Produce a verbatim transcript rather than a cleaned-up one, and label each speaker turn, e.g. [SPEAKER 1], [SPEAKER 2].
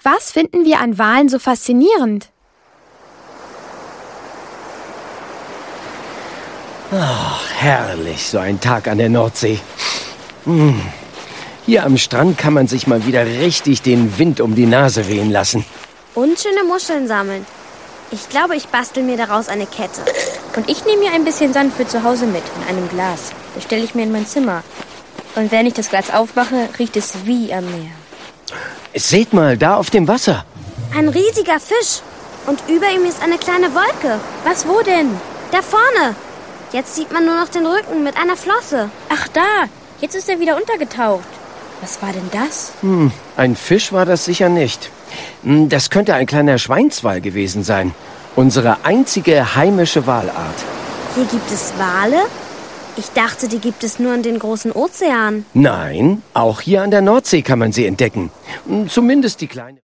[SPEAKER 1] Was finden wir an Walen so faszinierend?
[SPEAKER 2] Ach, herrlich, so ein Tag an der Nordsee. Hm. Hier am Strand kann man sich mal wieder richtig den Wind um die Nase wehen lassen.
[SPEAKER 3] Und schöne Muscheln sammeln. Ich glaube, ich bastel mir daraus eine Kette.
[SPEAKER 4] Und ich nehme mir ein bisschen Sand für zu Hause mit, in einem Glas. Das stelle ich mir in mein Zimmer. Und wenn ich das Glas aufmache, riecht es wie am Meer.
[SPEAKER 2] Seht mal, da auf dem Wasser.
[SPEAKER 3] Ein riesiger Fisch. Und über ihm ist eine kleine Wolke.
[SPEAKER 4] Was, wo denn?
[SPEAKER 3] Da vorne. Jetzt sieht man nur noch den Rücken mit einer Flosse.
[SPEAKER 4] Ach da, jetzt ist er wieder untergetaucht. Was war denn das?
[SPEAKER 2] Hm, ein Fisch war das sicher nicht. Das könnte ein kleiner Schweinswal gewesen sein. Unsere einzige heimische Walart.
[SPEAKER 3] Hier gibt es Wale? Ich dachte, die gibt es nur in den großen Ozeanen.
[SPEAKER 2] Nein, auch hier an der Nordsee kann man sie entdecken. Zumindest die kleine...